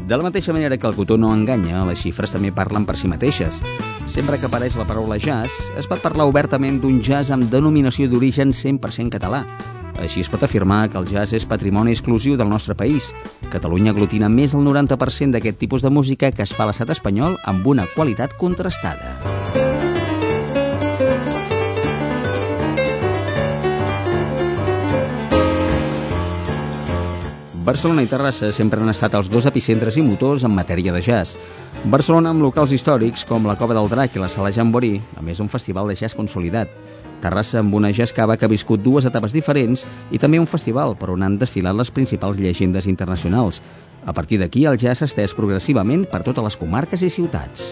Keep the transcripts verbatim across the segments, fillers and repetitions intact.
De la mateixa manera que el cotó no enganya, les xifres també parlen per si mateixes. Sempre que apareix la paraula jazz, es pot parlar obertament d'un jazz amb denominació d'origen cent per cent català. Així es pot afirmar que el jazz és patrimoni exclusiu del nostre país. Catalunya aglutina més del noranta per cent d'aquest tipus de música que es fa a l'estat espanyol amb una qualitat contrastada. Barcelona i Terrassa sempre han estat els dos epicentres i motors en matèria de jazz. Barcelona amb locals històrics com la Cova del Drac i la Sala Jamboree, a més un festival de jazz consolidat. Terrassa amb una jazz cava que ha viscut dues etapes diferents i també un festival per on han desfilat les principals llegendes internacionals. A partir d'aquí, el jazz s'ha estès progressivament per totes les comarques i ciutats.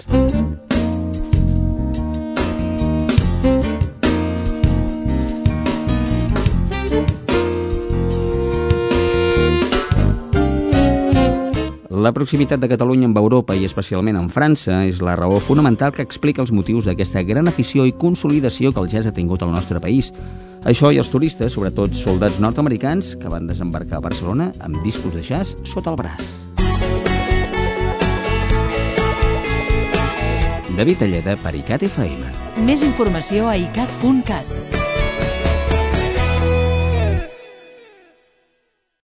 La proximitat de Catalunya amb Europa i especialment amb França és la raó fonamental que explica els motius d'aquesta gran afició i consolidació que el jazz ha tingut al nostre país. Això i els turistes, sobretot soldats nord-americans, que van desembarcar a Barcelona amb discos de jazz sota el braç. David Alleda per ICAT F M. Més informació a icat punt cat.